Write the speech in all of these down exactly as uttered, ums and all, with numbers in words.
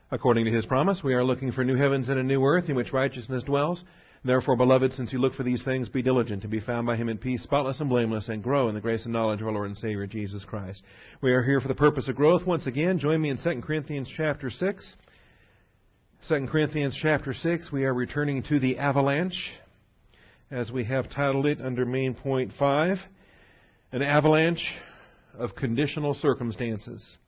According to His promise, we are looking for new heavens and a new earth in which righteousness dwells. Therefore, beloved, since you look for these things, be diligent to be found by Him in peace, spotless and blameless, and grow in the grace and knowledge of our Lord and Savior, Jesus Christ. We are here for the purpose of growth. Once again, join me in Second Corinthians chapter six. Second Corinthians chapter six, we are returning to the avalanche, as we have titled it under main point five, an avalanche of conditional circumstances.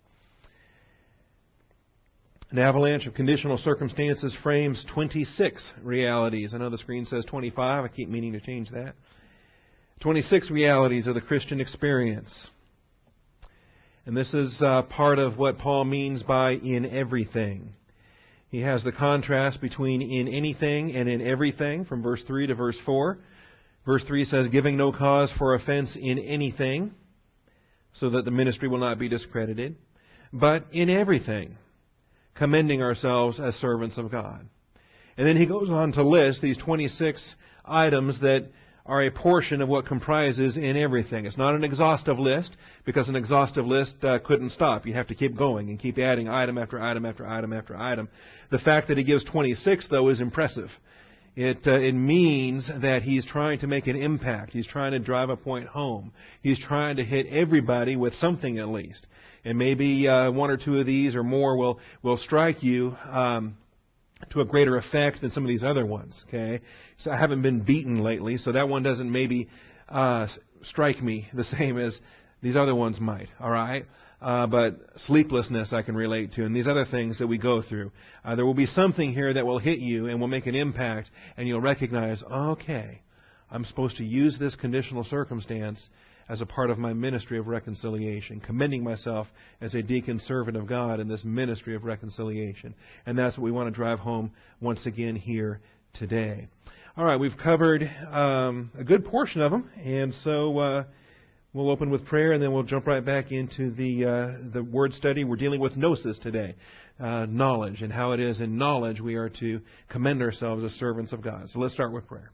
An avalanche of conditional circumstances frames twenty-six realities. I know the screen says twenty-five. I keep meaning to change that. twenty-six realities of the Christian experience. And this is uh, part of what Paul means by in everything. He has the contrast between in anything and in everything from verse three to verse four. Verse three says, giving no cause for offense in anything, so that the ministry will not be discredited, but in everything, commending ourselves as servants of God. And then he goes on to list these twenty-six items that are a portion of what comprises in everything. It's not an exhaustive list, because an exhaustive list uh, couldn't stop. You have to keep going and keep adding item after item after item after item. The fact that he gives twenty-six, though, is impressive. It, uh, it means that he's trying to make an impact. He's trying to drive a point home. He's trying to hit everybody with something at least. And maybe uh, one or two of these or more will, will strike you um, to a greater effect than some of these other ones. Okay, so I haven't been beaten lately, so that one doesn't maybe uh, strike me the same as these other ones might. All right, uh, but sleeplessness I can relate to, and these other things that we go through. Uh, there will be something here that will hit you and will make an impact, and you'll recognize, okay, I'm supposed to use this conditional circumstance as a part of my ministry of reconciliation, commending myself as a deacon servant of God in this ministry of reconciliation. And that's what we want to drive home once again here today. All right, we've covered um, a good portion of them, and so uh, we'll open with prayer, and then we'll jump right back into the uh, the word study. We're dealing with gnosis today, uh, knowledge, and how it is in knowledge we are to commend ourselves as servants of God. So let's start with prayer.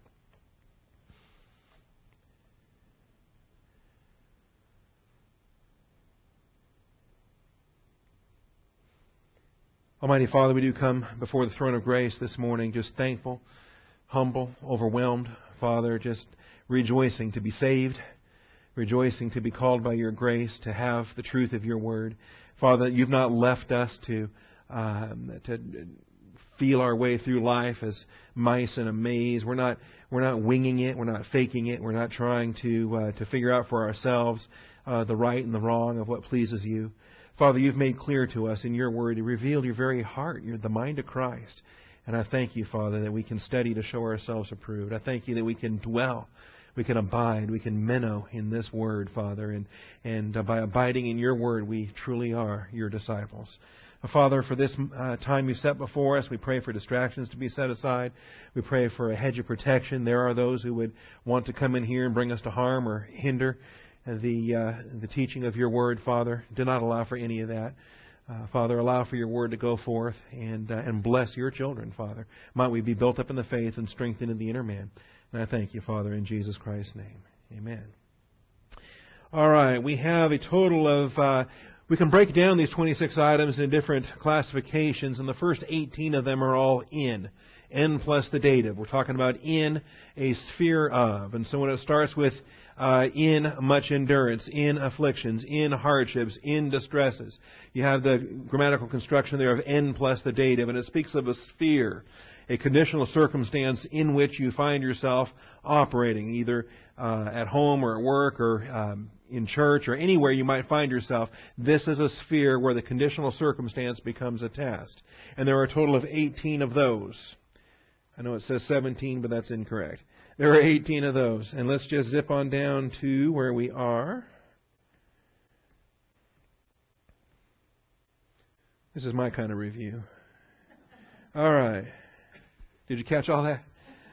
Almighty Father, we do come before the throne of grace this morning just thankful, humble, overwhelmed, Father, just rejoicing to be saved, rejoicing to be called by your grace, to have the truth of your word. Father, you've not left us to um, to feel our way through life as mice in a maze. We're not we're not winging it. We're not faking it. We're not trying to uh, to figure out for ourselves uh, the right and the wrong of what pleases you. Father, you've made clear to us in your word, you revealed your very heart, you're the mind of Christ. And I thank you, Father, that we can study to show ourselves approved. I thank you that we can dwell, we can abide, we can minnow in this word, Father. And, and uh, by abiding in your word, we truly are your disciples. Uh, Father, for this uh, time you've set before us, we pray for distractions to be set aside. We pray for a hedge of protection. There are those who would want to come in here and bring us to harm or hinder the uh, the teaching of your word, Father. Do not allow for any of that. Uh, Father, allow for your word to go forth and uh, and bless your children, Father. Might we be built up in the faith and strengthened in the inner man. And I thank you, Father, in Jesus Christ's name. Amen. All right, we have a total of, uh, we can break down these twenty-six items in different classifications, and the first eighteen of them are all in. N plus the dative. We're talking about in a sphere of. And so when it starts with uh, in much endurance, in afflictions, in hardships, in distresses, you have the grammatical construction there of N plus the dative, and it speaks of a sphere, a conditional circumstance in which you find yourself operating, either uh, at home or at work or um, in church or anywhere you might find yourself. This is a sphere where the conditional circumstance becomes a test. And there are a total of eighteen of those. I know it says seventeen, but that's incorrect. There are eighteen of those. And let's just zip on down to where we are. This is my kind of review. All right. Did you catch all that?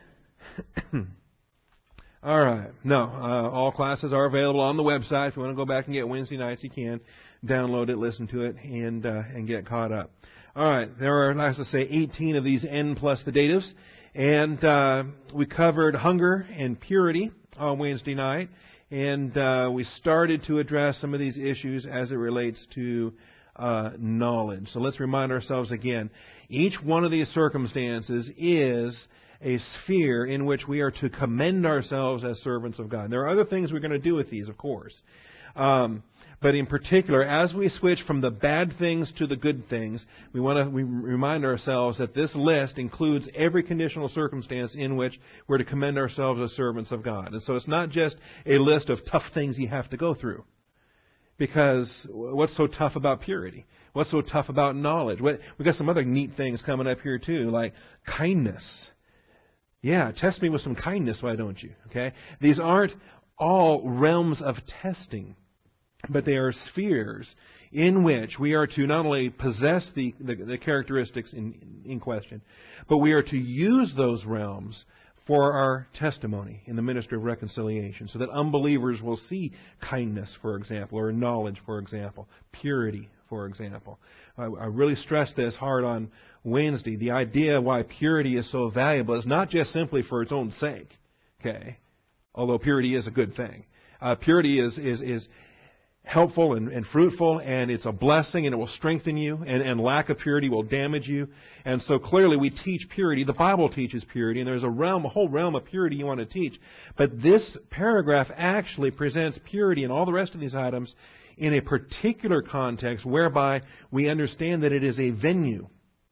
All right. No, uh, all classes are available on the website. If you want to go back and get Wednesday nights, you can. Download it, listen to it, and uh, and get caught up. All right. There are, as I say, eighteen of these N plus the datives. And uh, we covered hunger and purity on Wednesday night. And uh, we started to address some of these issues as it relates to uh, knowledge. So let's remind ourselves again. Each one of these circumstances is a sphere in which we are to commend ourselves as servants of God. There are other things we're going to do with these, of course. Um, but in particular, as we switch from the bad things to the good things, we want to we remind ourselves that this list includes every conditional circumstance in which we're to commend ourselves as servants of God. And so it's not just a list of tough things you have to go through. Because what's so tough about purity? What's so tough about knowledge? What, we've got some other neat things coming up here too, like kindness. Yeah, test me with some kindness, why don't you? Okay, these aren't all realms of testing, but they are spheres in which we are to not only possess the, the, the characteristics in, in question, but we are to use those realms for our testimony in the ministry of reconciliation, so that unbelievers will see kindness, for example, or knowledge, for example, purity, for example. I, I really stressed this hard on Wednesday. The idea why purity is so valuable is not just simply for its own sake, okay? Although purity is a good thing. Uh, purity is is is helpful and, and fruitful, and it's a blessing, and it will strengthen you, and, and lack of purity will damage you. And so clearly we teach purity. The Bible teaches purity, and there's a realm, a whole realm of purity you want to teach. But this paragraph actually presents purity and all the rest of these items in a particular context whereby we understand that it is a venue.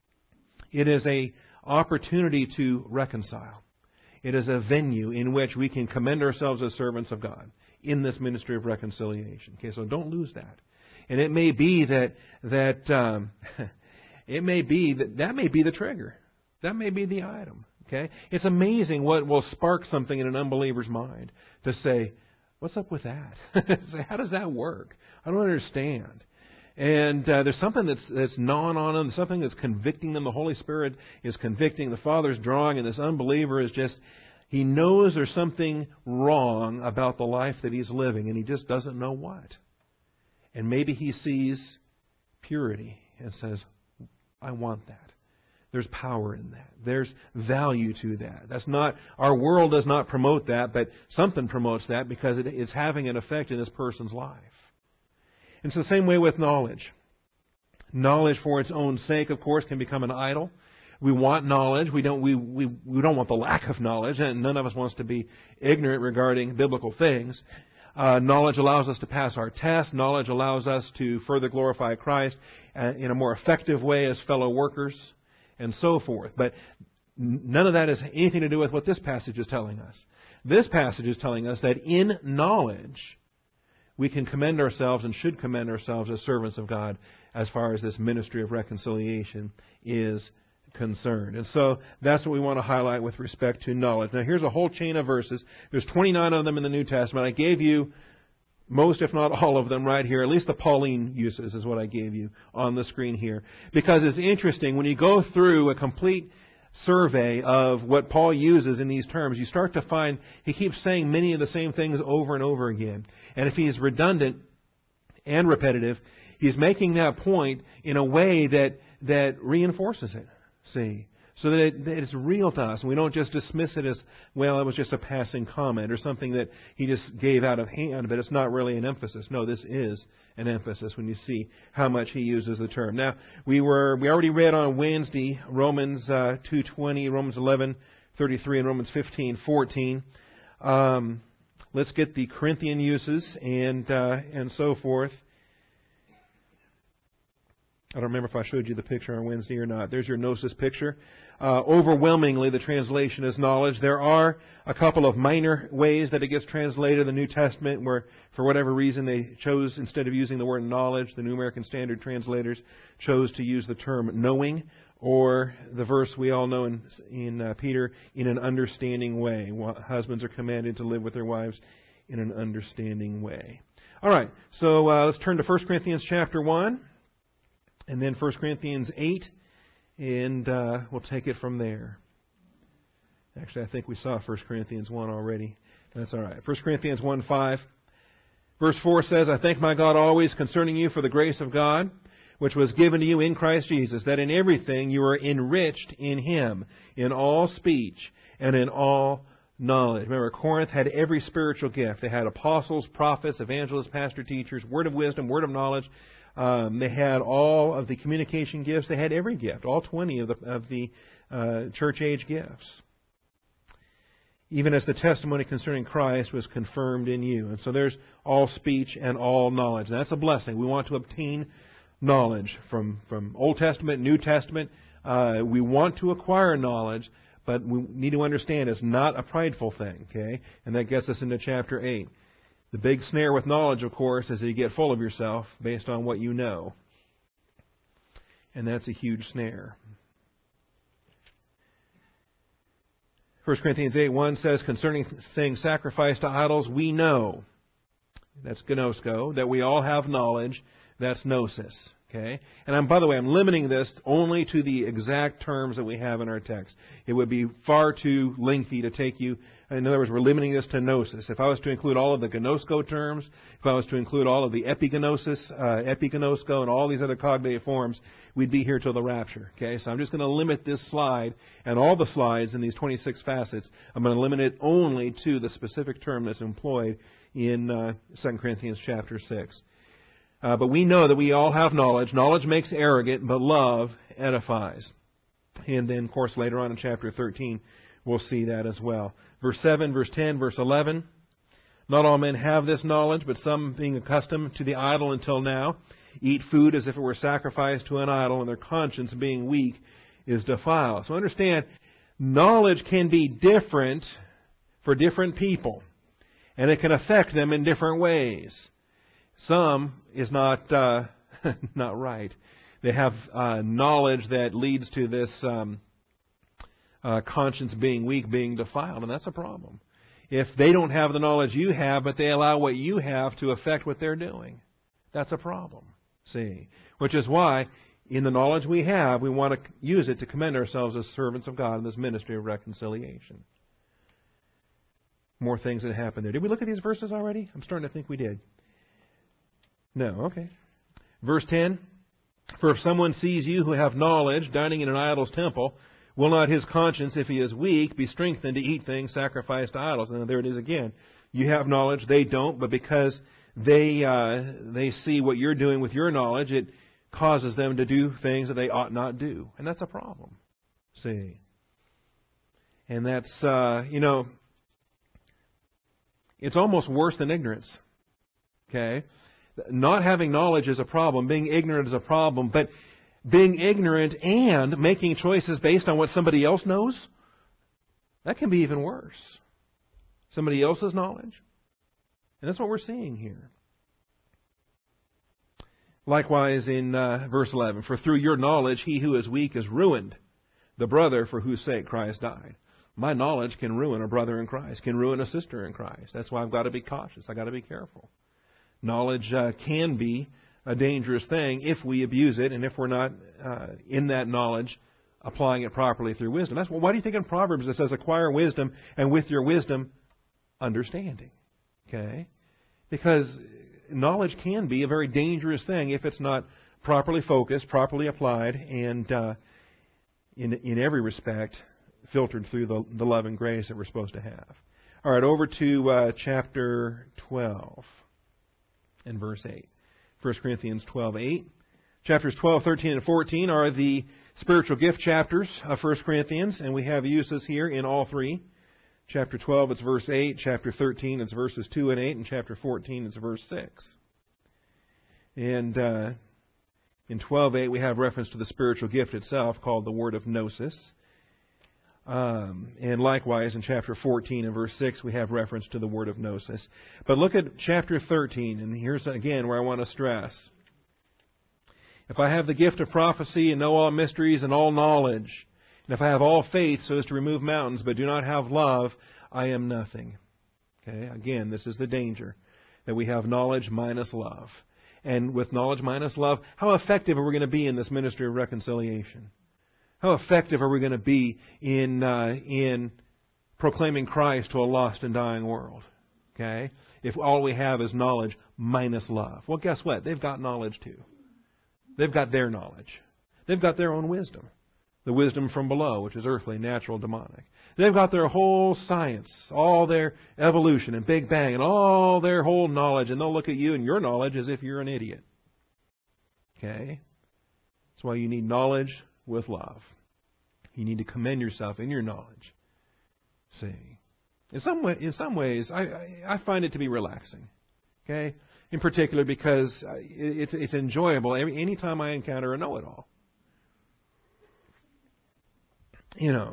It is an opportunity to reconcile. It is a venue in which we can commend ourselves as servants of God in this ministry of reconciliation. Okay, so don't lose that. And it may be that that um, it may be that that may be the trigger. That may be the item. Okay, it's amazing what will spark something in an unbeliever's mind to say, "What's up with that? Say, how does that work? I don't understand." And uh, there's something that's that's gnawing on them, something that's convicting them. The Holy Spirit is convicting. The Father's drawing, and this unbeliever is just, he knows there's something wrong about the life that he's living, and he just doesn't know what. And maybe he sees purity and says, I want that. There's power in that. There's value to that. That's not, our world does not promote that, but something promotes that because it, it's having an effect in this person's life. It's the same way with knowledge. Knowledge for its own sake, of course, can become an idol. We want knowledge. We don't, we, we, we don't want the lack of knowledge, and none of us wants to be ignorant regarding biblical things. Uh, knowledge allows us to pass our tests. Knowledge allows us to further glorify Christ uh, in a more effective way as fellow workers, and so forth. But none of that has anything to do with what this passage is telling us. This passage is telling us that in knowledge, we can commend ourselves and should commend ourselves as servants of God as far as this ministry of reconciliation is concerned. And so that's what we want to highlight with respect to knowledge. Now here's a whole chain of verses. There's twenty-nine of them in the New Testament. I gave you most, if not all of them right here. At least the Pauline uses is what I gave you on the screen here. Because it's interesting, when you go through a complete survey of what Paul uses in these terms, you start to find he keeps saying many of the same things over and over again. And if he's redundant and repetitive, he's making that point in a way that that reinforces it. See? So that, it, that it's real to us. And we don't just dismiss it as, well, it was just a passing comment or something that he just gave out of hand, but it's not really an emphasis. No, this is an emphasis when you see how much he uses the term. Now, we were we already read on Wednesday Romans uh, two twenty, Romans eleven thirty-three, and Romans fifteen fourteen. Um, let's get the Corinthian uses and uh, and so forth. I don't remember if I showed you the picture on Wednesday or not. There's your gnosis picture. Uh, overwhelmingly, the translation is knowledge. There are a couple of minor ways that it gets translated in the New Testament where, for whatever reason, they chose, instead of using the word knowledge, the New American Standard translators chose to use the term knowing, or the verse we all know in, in uh, Peter, in an understanding way. Husbands are commanded to live with their wives in an understanding way. All right, so uh, let's turn to First Corinthians chapter one. And then First Corinthians eight, and uh, we'll take it from there. Actually, I think we saw First Corinthians one already. That's all right. First Corinthians one five. Verse four says, I thank my God always concerning you for the grace of God, which was given to you in Christ Jesus, that in everything you are enriched in Him, in all speech and in all knowledge. Remember, Corinth had every spiritual gift. They had apostles, prophets, evangelists, pastor, teachers, word of wisdom, word of knowledge, Um, they had all of the communication gifts. They had every gift, all twenty of the, of the uh, church age gifts. Even as the testimony concerning Christ was confirmed in you. And so there's all speech and all knowledge. And that's a blessing. We want to obtain knowledge from, from Old Testament, New Testament. Uh, we want to acquire knowledge, but we need to understand it's not a prideful thing, okay? And that gets us into chapter eight. The big snare with knowledge, of course, is that you get full of yourself based on what you know. And that's a huge snare. First Corinthians eight one says, concerning things sacrificed to idols, we know. That's gnosko, that we all have knowledge. That's gnosis. Okay? And I'm, by the way, I'm limiting this only to the exact terms that we have in our text. It would be far too lengthy to take you. In other words, we're limiting this to gnosis. If I was to include all of the gnosko terms, if I was to include all of the epignosis, uh, epignosko, and all these other cognative forms, we'd be here till the rapture. Okay? So I'm just going to limit this slide and all the slides in these twenty-six facets. I'm going to limit it only to the specific term that's employed in uh, Second Corinthians chapter six. Uh, but we know that we all have knowledge. Knowledge makes arrogant, but love edifies. And then, of course, later on in chapter thirteen, we'll see that as well. Verse seven, verse ten, verse eleven. Not all men have this knowledge, but some, being accustomed to the idol until now, eat food as if it were sacrificed to an idol, and their conscience, being weak, is defiled. So understand, knowledge can be different for different people, and it can affect them in different ways. Some is not uh, not right. They have uh, knowledge that leads to this um, uh, conscience being weak, being defiled, and that's a problem. If they don't have the knowledge you have, but they allow what you have to affect what they're doing, that's a problem. See, which is why in the knowledge we have, we want to use it to commend ourselves as servants of God in this ministry of reconciliation. More things that happen there. Did we look at these verses already? I'm starting to think we did. No, okay. Verse ten, for if someone sees you who have knowledge dining in an idol's temple, will not his conscience, if he is weak, be strengthened to eat things sacrificed to idols? And there it is again. You have knowledge, they don't, but because they uh, they see what you're doing with your knowledge, it causes them to do things that they ought not do. And that's a problem. See? And that's, uh, you know, it's almost worse than ignorance. Okay? Not having knowledge is a problem. Being ignorant is a problem. But being ignorant and making choices based on what somebody else knows, that can be even worse. Somebody else's knowledge. And that's what we're seeing here. Likewise in uh, verse eleven, for through your knowledge he who is weak is ruined, the brother for whose sake Christ died. My knowledge can ruin a brother in Christ, can ruin a sister in Christ. That's why I've got to be cautious. I've got to be careful. Knowledge uh, can be a dangerous thing if we abuse it and if we're not uh, in that knowledge applying it properly through wisdom. That's well, why do you think in Proverbs it says acquire wisdom, and with your wisdom, understanding? Okay? Because knowledge can be a very dangerous thing if it's not properly focused, properly applied, and uh, in in every respect filtered through the, the love and grace that we're supposed to have. All right, over to uh, chapter twelve. In verse eight. First Corinthians twelve eight. Chapters twelve, thirteen, and fourteen are the spiritual gift chapters of First Corinthians, and we have uses here in all three. Chapter twelve, it's verse eight. Chapter thirteen, it's verses two and eight. And chapter fourteen, it's verse six. And uh, in twelve eight, we have reference to the spiritual gift itself called the word of gnosis. Um, and likewise, in chapter fourteen and verse six, we have reference to the word of gnosis. But look at chapter thirteen, and here's again where I want to stress. If I have the gift of prophecy and know all mysteries and all knowledge, and if I have all faith so as to remove mountains, but do not have love, I am nothing. Okay, again, this is the danger, that we have knowledge minus love. And with knowledge minus love, how effective are we going to be in this ministry of reconciliation? How effective are we going to be in uh, in proclaiming Christ to a lost and dying world? Okay? If all we have is knowledge minus love. Well, guess what? They've got knowledge too. They've got their knowledge. They've got their own wisdom. The wisdom from below, which is earthly, natural, demonic. They've got their whole science, all their evolution and Big Bang, and all their whole knowledge. And they'll look at you and your knowledge as if you're an idiot. Okay? That's why you need knowledge with love. You need to commend yourself in your knowledge. See? In some way, in some ways, I, I, I find it to be relaxing. Okay? In particular because it's it's enjoyable every anytime I encounter a know-it-all. You know,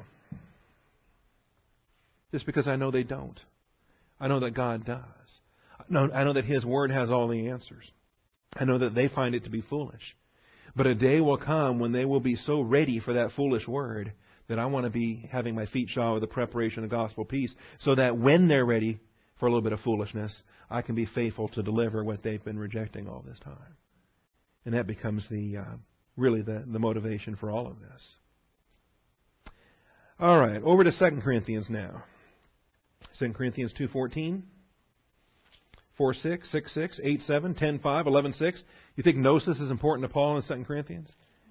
just because I know they don't. I know that God does. No, I know that His Word has all the answers. I know that they find it to be foolish. But a day will come when they will be so ready for that foolish word that I want to be having my feet shod with the preparation of gospel peace, so that when they're ready for a little bit of foolishness, I can be faithful to deliver what they've been rejecting all this time. And that becomes the uh, really the, the motivation for all of this. All right, over to Second Corinthians now. Second Corinthians two fourteen, four six, six six, eight seven, ten five, eleven six. You think gnosis is important to Paul in Second Corinthians?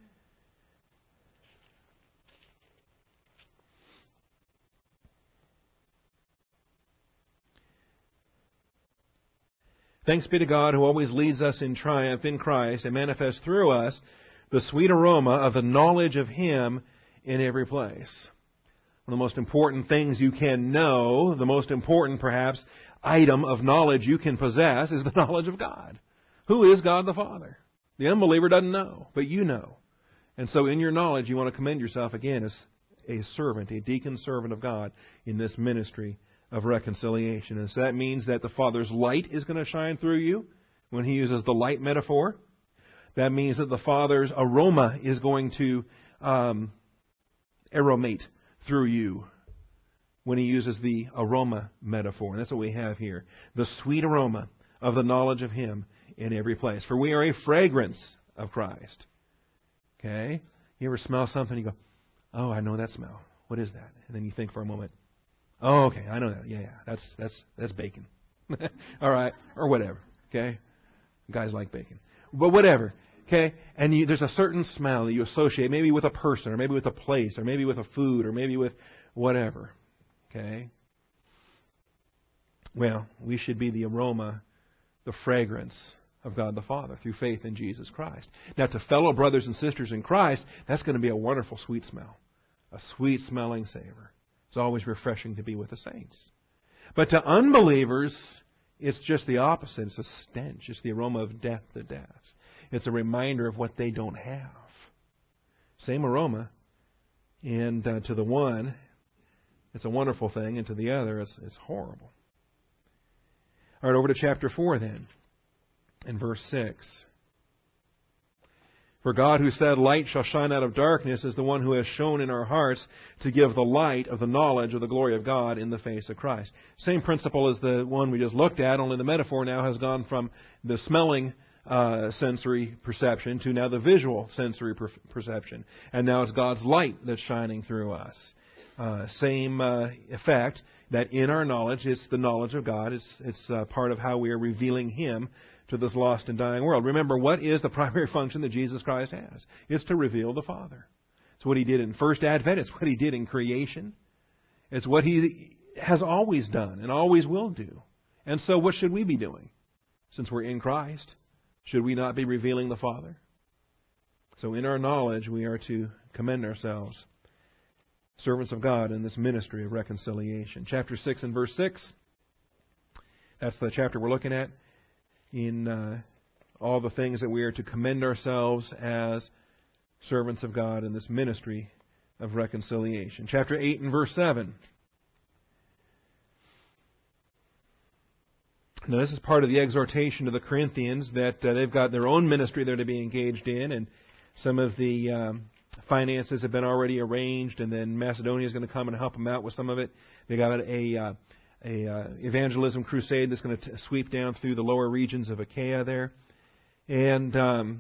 Thanks be to God who always leads us in triumph in Christ and manifests through us the sweet aroma of the knowledge of Him in every place. One of the most important things you can know, the most important, perhaps, item of knowledge you can possess is the knowledge of God. Who is God the Father? The unbeliever doesn't know, but you know. And so in your knowledge, you want to commend yourself again as a servant, a deacon servant of God in this ministry of reconciliation. And so that means that the Father's light is going to shine through you when He uses the light metaphor. That means that the Father's aroma is going to um, aromate through you when He uses the aroma metaphor. And that's what we have here. The sweet aroma of the knowledge of Him in every place. For we are a fragrance of Christ. Okay? You ever smell something and you go, oh, I know that smell. What is that? And then you think for a moment, oh, okay, I know that. Yeah, yeah, that's that's that's bacon. All right, or whatever. Okay? Guys like bacon. But whatever. Okay? And you, there's a certain smell that you associate maybe with a person, or maybe with a place, or maybe with a food, or maybe with whatever. Okay? Well, we should be the aroma, the fragrance of God the Father through faith in Jesus Christ. Now, to fellow brothers and sisters in Christ, that's going to be a wonderful sweet smell. A sweet-smelling savor. It's always refreshing to be with the saints. But to unbelievers, it's just the opposite. It's a stench. It's the aroma of death to death. It's a reminder of what they don't have. Same aroma. And uh, to the one, it's a wonderful thing. And to the other, it's, it's horrible. All right, over to chapter four then. In verse six. For God who said, light shall shine out of darkness, is the one who has shone in our hearts to give the light of the knowledge of the glory of God in the face of Christ. Same principle as the one we just looked at, only the metaphor now has gone from the smelling uh, sensory perception to now the visual sensory per- perception. And now it's God's light that's shining through us. Uh, same uh, effect, that in our knowledge, it's the knowledge of God. It's, it's uh, part of how we are revealing Him to this lost and dying world. Remember, what is the primary function that Jesus Christ has? It's to reveal the Father. It's what He did in First Advent. It's what He did in creation. It's what He has always done and always will do. And so what should we be doing? Since we're in Christ, should we not be revealing the Father? So in our knowledge, we are to commend ourselves, servants of God, in this ministry of reconciliation. Chapter six and verse six. That's the chapter we're looking at. In uh, all the things that we are to commend ourselves as servants of God in this ministry of reconciliation. Chapter eight and verse seven. Now this is part of the exhortation to the Corinthians that uh, they've got their own ministry they're to be engaged in, and some of the um, finances have been already arranged, and then Macedonia is going to come and help them out with some of it. They got a... Uh, a uh, evangelism crusade that's going to t- sweep down through the lower regions of Achaia there. And, um,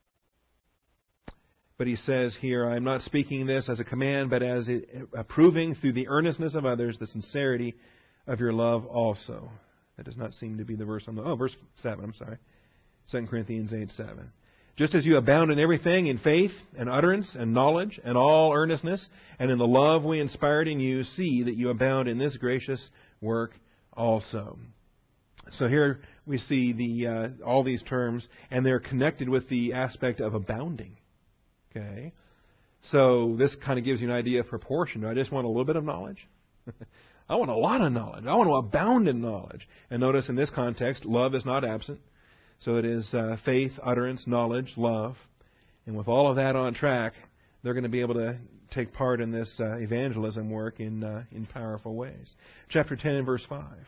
but he says here, I am not speaking this as a command, but as it, uh, proving through the earnestness of others the sincerity of your love also. That does not seem to be the verse on the, oh, verse seven, I'm sorry. Second Corinthians eight seven. Just as you abound in everything, in faith and utterance and knowledge and all earnestness, and in the love we inspired in you, see that you abound in this gracious work also. So here we see the uh, all these terms, and they're connected with the aspect of abounding. Okay, so this kind of gives you an idea of proportion. Do I just want a little bit of knowledge? I want a lot of knowledge. I want to abound in knowledge. And notice in this context, love is not absent. So it is uh, faith, utterance, knowledge, love. And with all of that on track, they're going to be able to take part in this uh, evangelism work in uh, in powerful ways. Chapter ten and verse five.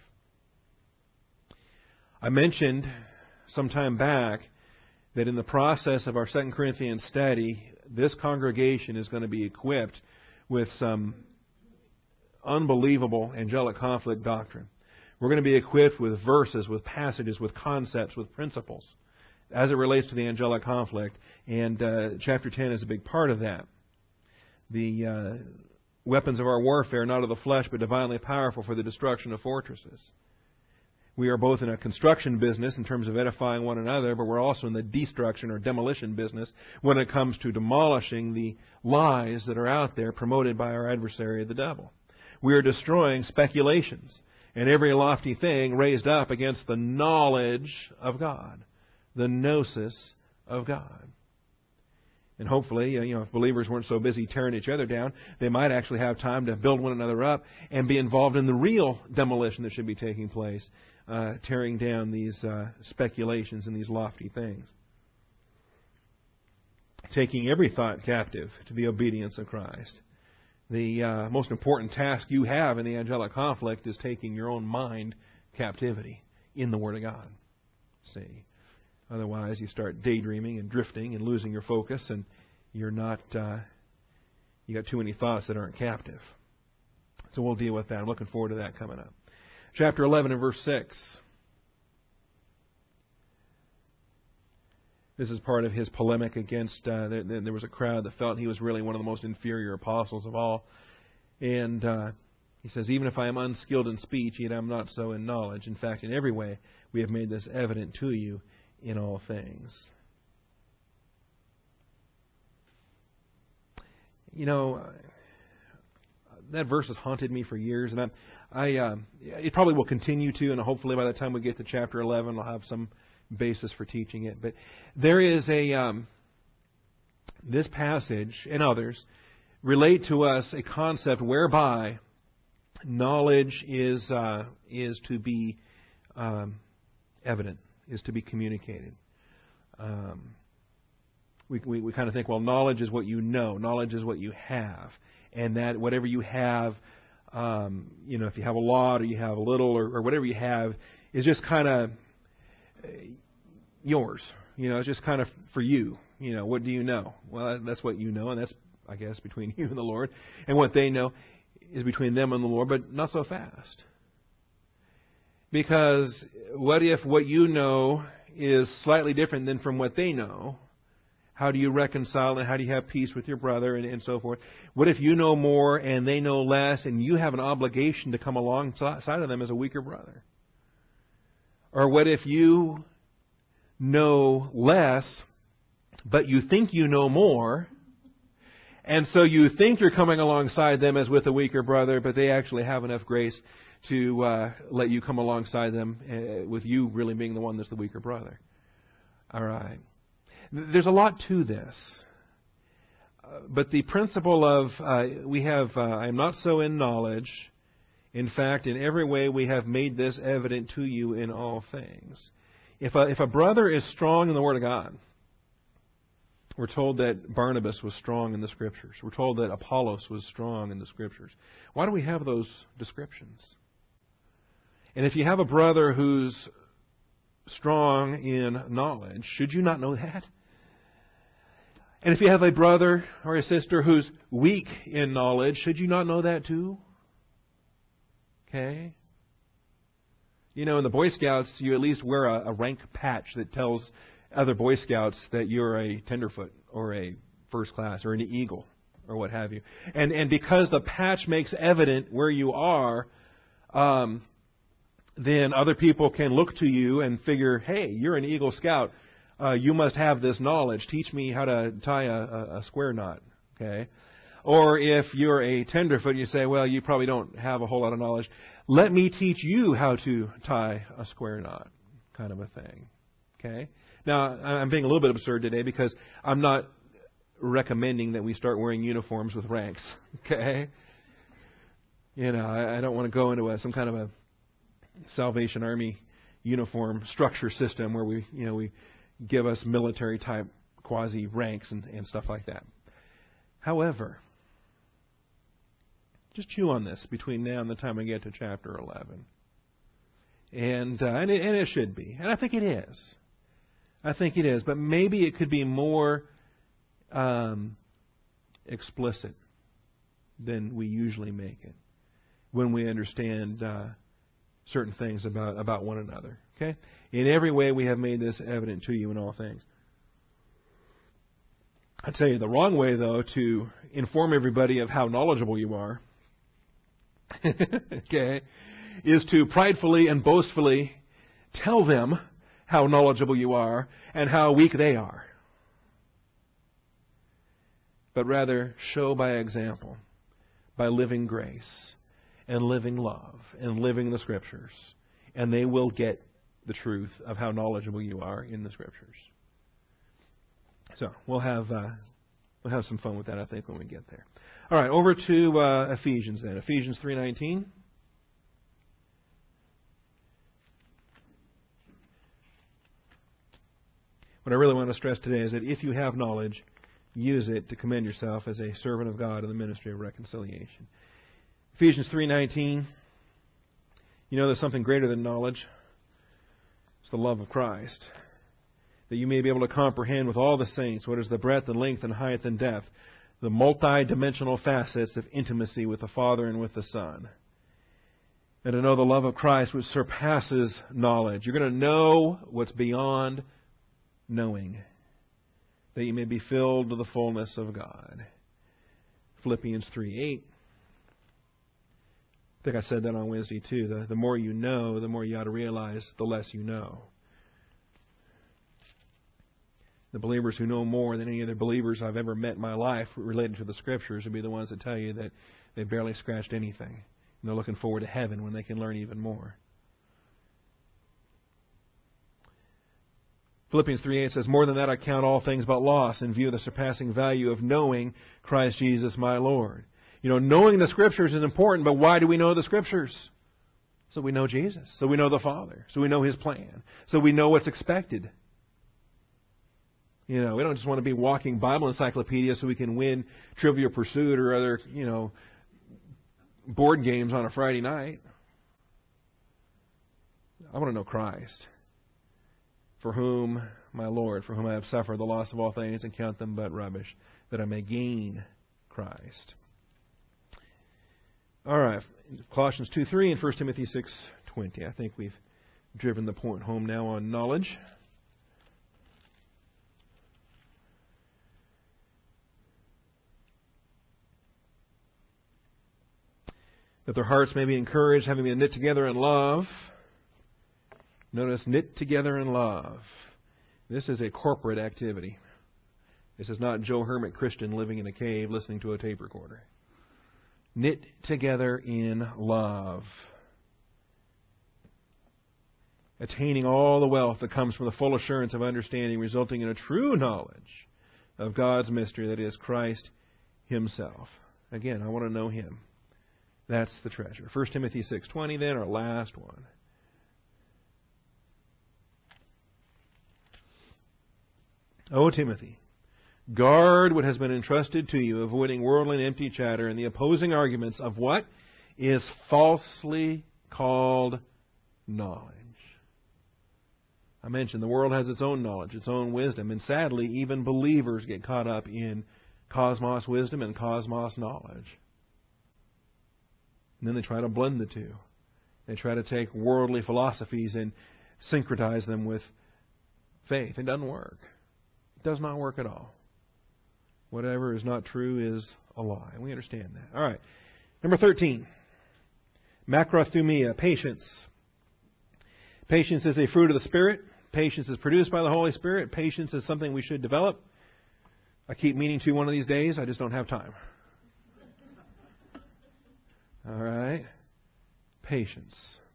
I mentioned some time back that in the process of our Second Corinthians study, this congregation is going to be equipped with some unbelievable angelic conflict doctrine. We're going to be equipped with verses, with passages, with concepts, with principles as it relates to the angelic conflict. And uh, chapter ten is a big part of that. The uh, weapons of our warfare, not of the flesh, but divinely powerful for the destruction of fortresses. We are both in a construction business in terms of edifying one another, but we're also in the destruction or demolition business when it comes to demolishing the lies that are out there promoted by our adversary, the devil. We are destroying speculations and every lofty thing raised up against the knowledge of God, the gnosis of God. And hopefully, you know, if believers weren't so busy tearing each other down, they might actually have time to build one another up and be involved in the real demolition that should be taking place, uh, tearing down these uh, speculations and these lofty things. Taking every thought captive to the obedience of Christ. The uh, most important task you have in the angelic conflict is taking your own mind captivity in the Word of God. See? Otherwise, you start daydreaming and drifting and losing your focus, and you're not, uh, you got too many thoughts that aren't captive. So we'll deal with that. I'm looking forward to that coming up. Chapter eleven and verse six. This is part of his polemic against, uh, there, there was a crowd that felt he was really one of the most inferior apostles of all. And uh, he says, even if I am unskilled in speech, yet I am not so in knowledge. In fact, in every way, we have made this evident to you in all things. You know, that verse has haunted me for years, and I, I uh, it probably will continue to, and hopefully by the time we get to chapter eleven, I'll have some basis for teaching it. But there is a um, this passage and others relate to us a concept whereby knowledge is uh, is to be um, evident, is to be communicated. Um, we, we we kind of think, well, knowledge is what you know, knowledge is what you have, and that whatever you have, um, you know, if you have a lot or you have a little or, or whatever you have, is just kind of yours. You know, it's just kind of for you. You know, what do you know? Well, that's what you know, and that's, I guess, between you and the Lord. And what they know is between them and the Lord, but not so fast. Because what if what you know is slightly different than from what they know? How do you reconcile and how do you have peace with your brother and, and so forth? What if you know more and they know less and you have an obligation to come alongside of them as a weaker brother? Or what if you know less, but you think you know more, and so you think you're coming alongside them as with a weaker brother, but they actually have enough grace to uh, let you come alongside them uh, with you really being the one that's the weaker brother. All right. There's a lot to this. Uh, but the principle of uh, we have, uh, I am not so in knowledge. In fact, in every way we have made this evident to you in all things. If a, if a brother is strong in the Word of God, we're told that Barnabas was strong in the Scriptures. We're told that Apollos was strong in the Scriptures. Why do we have those descriptions? And if you have a brother who's strong in knowledge, should you not know that? And if you have a brother or a sister who's weak in knowledge, should you not know that too? Okay? You know, in the Boy Scouts, you at least wear a, a rank patch that tells other Boy Scouts that you're a tenderfoot or a first class or an eagle or what have you. And and because the patch makes evident where you are, um, then other people can look to you and figure, hey, you're an Eagle Scout. Uh, you must have this knowledge. Teach me how to tie a, a, a square knot. Okay. Or if you're a tenderfoot and you say, well, you probably don't have a whole lot of knowledge, let me teach you how to tie a square knot, kind of a thing. Okay? Now, I'm being a little bit absurd today because I'm not recommending that we start wearing uniforms with ranks. Okay? You know, I, I don't want to go into a, some kind of a Salvation Army uniform structure system where we, you know, we give us military type quasi ranks and, and stuff like that. However, just chew on this between now and the time we get to chapter eleven. And, uh, and, it, and it should be. And I think it is. I think it is. But maybe it could be more um, explicit than we usually make it when we understand uh, certain things about, about one another. Okay? In every way we have made this evident to you in all things. I tell you, the wrong way, though, to inform everybody of how knowledgeable you are, okay, is to pridefully and boastfully tell them how knowledgeable you are and how weak they are. But rather show by example, by living grace and living love and living the Scriptures. And they will get the truth of how knowledgeable you are in the Scriptures. So we'll have uh, we'll have some fun with that, I think, when we get there. All right, over to uh, Ephesians then. Ephesians three nineteen. What I really want to stress today is that if you have knowledge, use it to commend yourself as a servant of God in the ministry of reconciliation. Ephesians three nineteen. You know there's something greater than knowledge. It's the love of Christ. That you may be able to comprehend with all the saints what is the breadth and length and height and depth, the multi-dimensional facets of intimacy with the Father and with the Son. And to know the love of Christ which surpasses knowledge. You're going to know what's beyond knowing, that you may be filled to the fullness of God. Philippians three eight. I think I said that on Wednesday too. The, the more you know, the more you ought to realize the less you know. The believers who know more than any other believers I've ever met in my life related to the Scriptures will be the ones that tell you that they barely scratched anything. And they're looking forward to heaven when they can learn even more. Philippians three eight says, more than that I count all things but loss in view of the surpassing value of knowing Christ Jesus my Lord. You know, knowing the Scriptures is important, but why do we know the Scriptures? So we know Jesus. So we know the Father. So we know His plan. So we know what's expected. You know, we don't just want to be walking Bible encyclopedias so we can win Trivial Pursuit or other, you know, board games on a Friday night. I want to know Christ, for whom, my Lord, for whom I have suffered the loss of all things and count them but rubbish, that I may gain Christ. All right, Colossians two three and First Timothy six twenty. I think we've driven the point home now on knowledge. That their hearts may be encouraged, having been knit together in love. Notice, knit together in love. This is a corporate activity. This is not Joe Hermit Christian living in a cave listening to a tape recorder. Knit together in love. Attaining all the wealth that comes from the full assurance of understanding, resulting in a true knowledge of God's mystery, that is, Christ Himself. Again, I want to know Him. That's the treasure. First Timothy six twenty then, our last one. O Timothy, guard what has been entrusted to you, avoiding worldly and empty chatter and the opposing arguments of what is falsely called knowledge. I mentioned the world has its own knowledge, its own wisdom, and sadly, even believers get caught up in cosmos wisdom and cosmos knowledge. And then they try to blend the two. They try to take worldly philosophies and syncretize them with faith. It doesn't work. It does not work at all. Whatever is not true is a lie. We understand that. All right. Number thirteen. Macrothumia, patience. Patience is a fruit of the Spirit. Patience is produced by the Holy Spirit. Patience is something we should develop. I keep meaning to one of these days. I just don't have time. All right? Patience.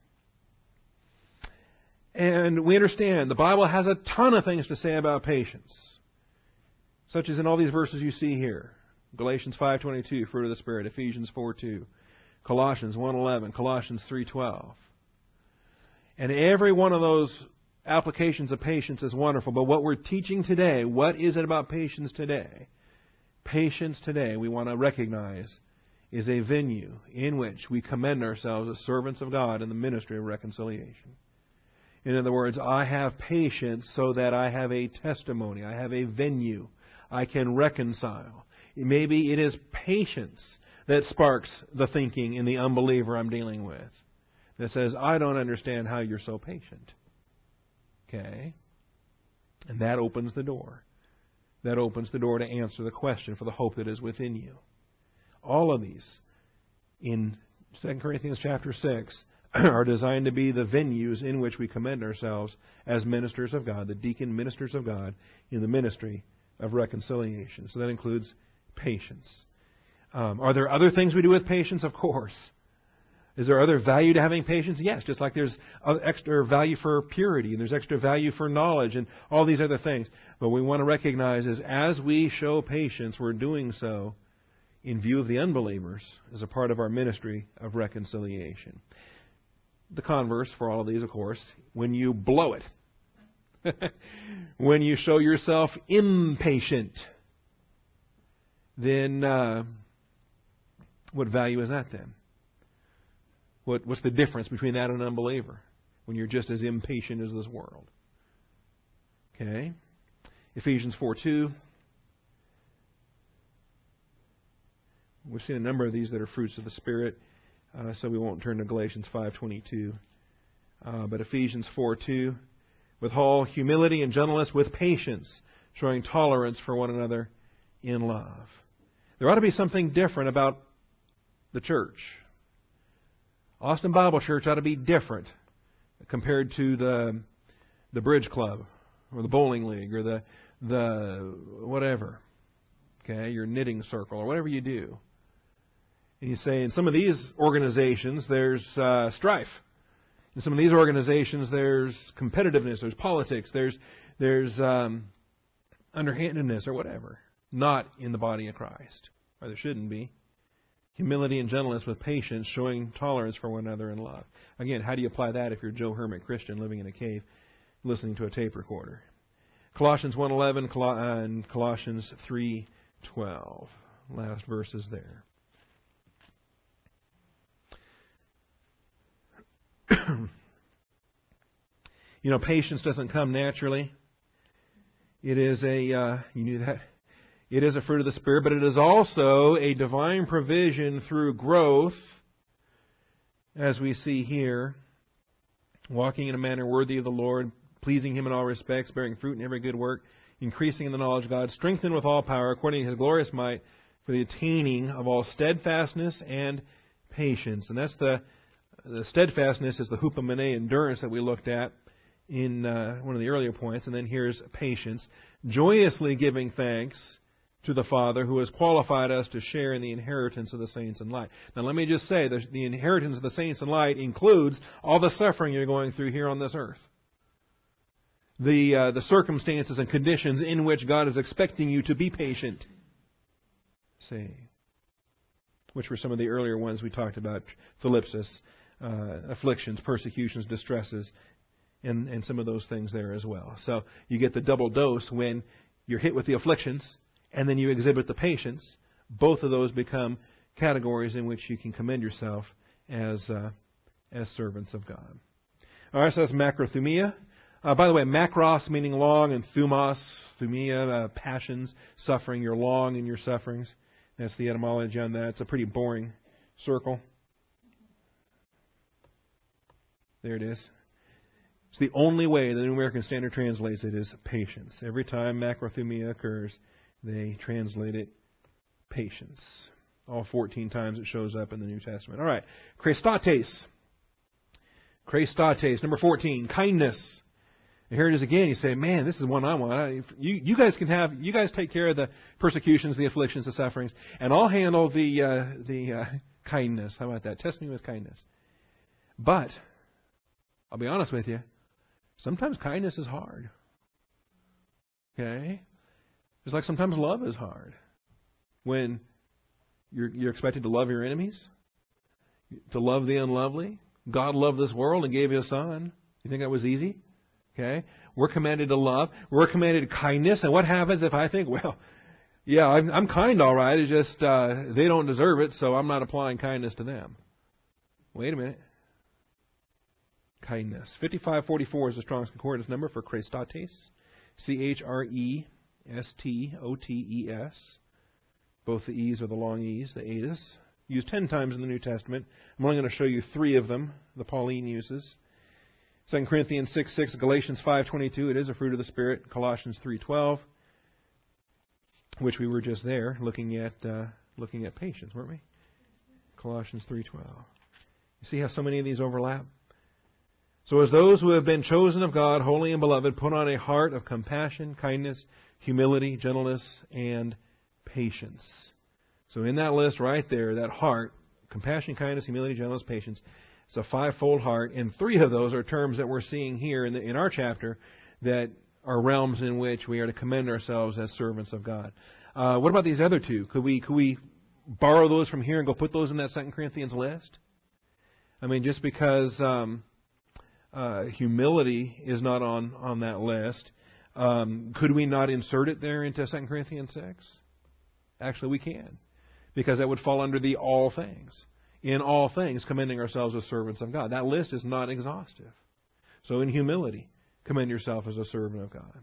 And we understand the Bible has a ton of things to say about patience, such as in all these verses you see here. Galatians five twenty-two, fruit of the Spirit. Ephesians four two. Colossians one eleven. Colossians three twelve. And every one of those applications of patience is wonderful. But what we're teaching today, what is it about patience today? Patience today, we want to recognize, is a venue in which we commend ourselves as servants of God in the ministry of reconciliation. In other words, I have patience so that I have a testimony. I have a venue. I can reconcile. Maybe it is patience that sparks the thinking in the unbeliever I'm dealing with, that says, I don't understand how you're so patient. Okay? And that opens the door. That opens the door to answer the question for the hope that is within you. All of these in Second Corinthians chapter six are designed to be the venues in which we commend ourselves as ministers of God, the deacon ministers of God in the ministry of reconciliation. So that includes patience. Um, are there other things we do with patience? Of course. Is there other value to having patience? Yes, just like there's extra value for purity and there's extra value for knowledge and all these other things. But we want to recognize is as we show patience, we're doing so in view of the unbelievers as a part of our ministry of reconciliation. The converse for all of these, of course, when you blow it, when you show yourself impatient, then uh, what value is that then? What, what's the difference between that and an unbeliever when you're just as impatient as this world? Okay. Ephesians four two. We've seen a number of these that are fruits of the Spirit, uh, so we won't turn to Galatians five twenty-two. Uh, but Ephesians four two, with all humility and gentleness, with patience, showing tolerance for one another in love. There ought to be something different about the church. Austin Bible Church ought to be different compared to the the Bridge Club or the Bowling League or the the whatever, okay, your knitting circle or whatever you do. And you say in some of these organizations there's uh, strife. In some of these organizations there's competitiveness, there's politics, there's there's um, underhandedness or whatever. Not in the body of Christ, or there shouldn't be. Humility and gentleness with patience, showing tolerance for one another in love. Again, how do you apply that if you're Joe Hermit Christian living in a cave listening to a tape recorder? Colossians one eleven and Colossians three twelve. Last verses there. You know, patience doesn't come naturally. It is a, uh, you knew that? It is a fruit of the Spirit, but it is also a divine provision through growth, as we see here, walking in a manner worthy of the Lord, pleasing Him in all respects, bearing fruit in every good work, increasing in the knowledge of God, strengthened with all power, according to His glorious might, for the attaining of all steadfastness and patience. And that's the, the steadfastness is the hupomene, endurance that we looked at in uh, one of the earlier points. And then here's patience, joyously giving thanks to the Father who has qualified us to share in the inheritance of the saints in light. Now let me just say, the, the inheritance of the saints in light includes all the suffering you're going through here on this earth. The, uh, the circumstances and conditions in which God is expecting you to be patient. See. Which were some of the earlier ones we talked about. Thlipsis, uh, afflictions, persecutions, distresses, and, and some of those things there as well. So you get the double dose when you're hit with the afflictions, and then you exhibit the patience. Both of those become categories in which you can commend yourself as uh, as servants of God. All right, so that's macrothumia. Uh, by the way, macros meaning long, and thumos, thumia, uh, passions, suffering. You're long in your sufferings. That's the etymology on that. It's a pretty boring circle. There it is. It's the only way the New American Standard translates it is patience. Every time macrothumia occurs, they translate it patience. All fourteen times it shows up in the New Testament. All right. Chrestotes. Chrestotes. Number fourteen. Kindness. And here it is again. You say, man, this is one I want. You, you guys can have, you guys take care of the persecutions, the afflictions, the sufferings, and I'll handle the, uh, the uh, kindness. How about that? Test me with kindness. But, I'll be honest with you, sometimes kindness is hard. Okay? It's like sometimes love is hard. When you're, you're expected to love your enemies, to love the unlovely. God loved this world and gave His Son. You think that was easy? Okay? We're commanded to love. We're commanded to kindness. And what happens if I think, well, yeah, I'm, I'm kind all right. It's just uh, they don't deserve it, so I'm not applying kindness to them. Wait a minute. Kindness. fifty-five forty-four is the Strong's Concordance number for Chrestotes. C H R E S T O T E S. Both the E's are the long E's, the Etus. Used ten times in the New Testament. I'm only going to show you three of them, the Pauline uses. Second Corinthians six six, Galatians five twenty-two, it is a fruit of the Spirit. Colossians three twelve, which we were just there looking at uh, looking at patience, weren't we? Colossians three twelve. You see how so many of these overlap? So as those who have been chosen of God, holy and beloved, put on a heart of compassion, kindness, humility, gentleness, and patience. So in that list right there, that heart, compassion, kindness, humility, gentleness, patience, it's a fivefold heart. And three of those are terms that we're seeing here in, the, in our chapter that are realms in which we are to commend ourselves as servants of God. Uh, what about these other two? Could we could we borrow those from here and go put those in that Second Corinthians list? I mean, just because um, uh, humility is not on, on that list, um, could we not insert it there into Second Corinthians six? Actually, we can. Because that would fall under the all things. In all things, commending ourselves as servants of God. That list is not exhaustive. So in humility, commend yourself as a servant of God.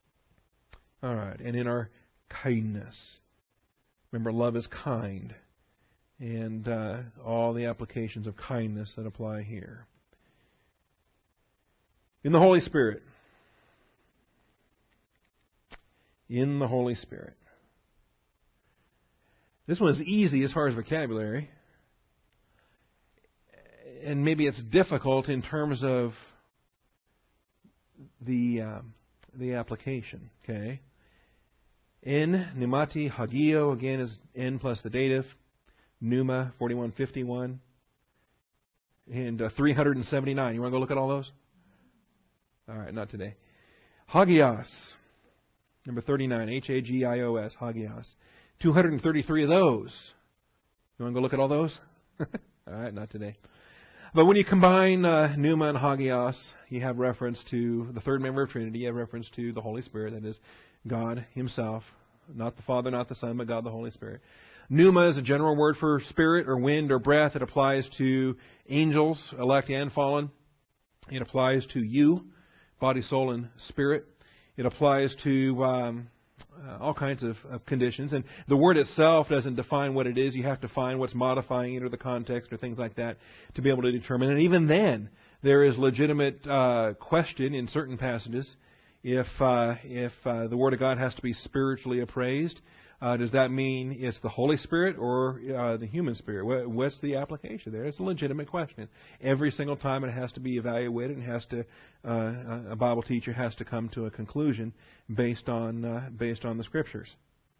All right. And in our kindness. Remember, love is kind. And uh, all the applications of kindness that apply here. In the Holy Spirit. In the Holy Spirit. This one is easy as far as vocabulary. And maybe it's difficult in terms of the um, the application. Okay. In pneumati hagio, again, is in plus the dative. Pneuma, forty-one fifty-one. And uh, three hundred seventy-nine. You want to go look at all those? All right, not today. Hagios, number thirty-nine. H A G I O S, hagios. two hundred thirty-three of those. You want to go look at all those? All right, not today. But when you combine uh, pneuma and hagios, you have reference to the third member of Trinity. You have reference to the Holy Spirit, that is God Himself. Not the Father, not the Son, but God the Holy Spirit. Pneuma is a general word for spirit or wind or breath. It applies to angels, elect and fallen. It applies to you, body, soul, and spirit. It applies to um, uh, all kinds of, of conditions. And the word itself doesn't define what it is. You have to find what's modifying it or the context or things like that to be able to determine. And even then, there is legitimate uh, question in certain passages if uh, if uh, the Word of God has to be spiritually appraised. Uh, does that mean it's the Holy Spirit or uh, the human spirit? What, what's the application there? It's a legitimate question. Every single time it has to be evaluated and has to uh, a Bible teacher has to come to a conclusion based on uh, based on the Scriptures.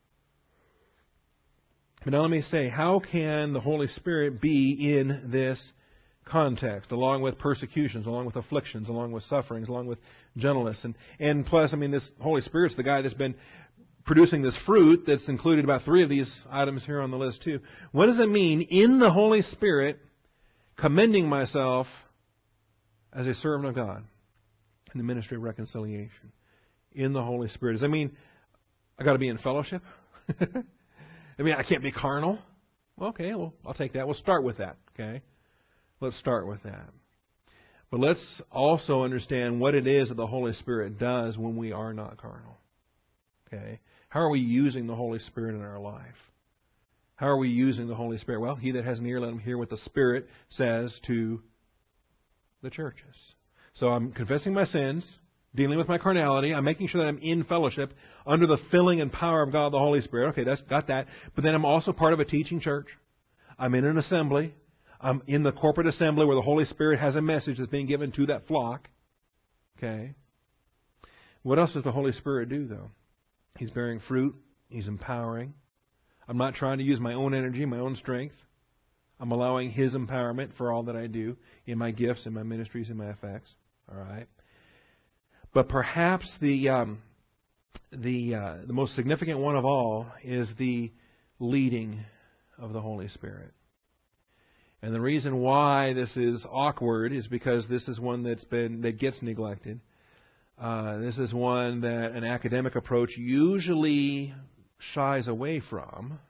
But now let me say, how can the Holy Spirit be in this context, along with persecutions, along with afflictions, along with sufferings, along with gentleness? And, and plus, I mean, this Holy Spirit's the guy that's been producing this fruit that's included about three of these items here on the list too. What does it mean in the Holy Spirit commending myself as a servant of God in the ministry of reconciliation? In the Holy Spirit. Does that mean I got to be in fellowship? I mean, I can't be carnal? Well, okay, well, I'll take that. We'll start with that, okay? Let's start with that. But let's also understand what it is that the Holy Spirit does when we are not carnal. Okay? How are we using the Holy Spirit in our life? How are we using the Holy Spirit? Well, he that has an ear, let him hear what the Spirit says to the churches. So I'm confessing my sins, dealing with my carnality. I'm making sure that I'm in fellowship under the filling and power of God the Holy Spirit. Okay, that's got that. But then I'm also part of a teaching church. I'm in an assembly. I'm in the corporate assembly where the Holy Spirit has a message that's being given to that flock. Okay. What else does the Holy Spirit do, though? He's bearing fruit. He's empowering. I'm not trying to use my own energy, my own strength. I'm allowing His empowerment for all that I do in my gifts, in my ministries, in my effects. All right. But perhaps the um, the uh, the most significant one of all is the leading of the Holy Spirit. And the reason why this is awkward is because this is one that's been that gets neglected. Uh, this is one that an academic approach usually shies away from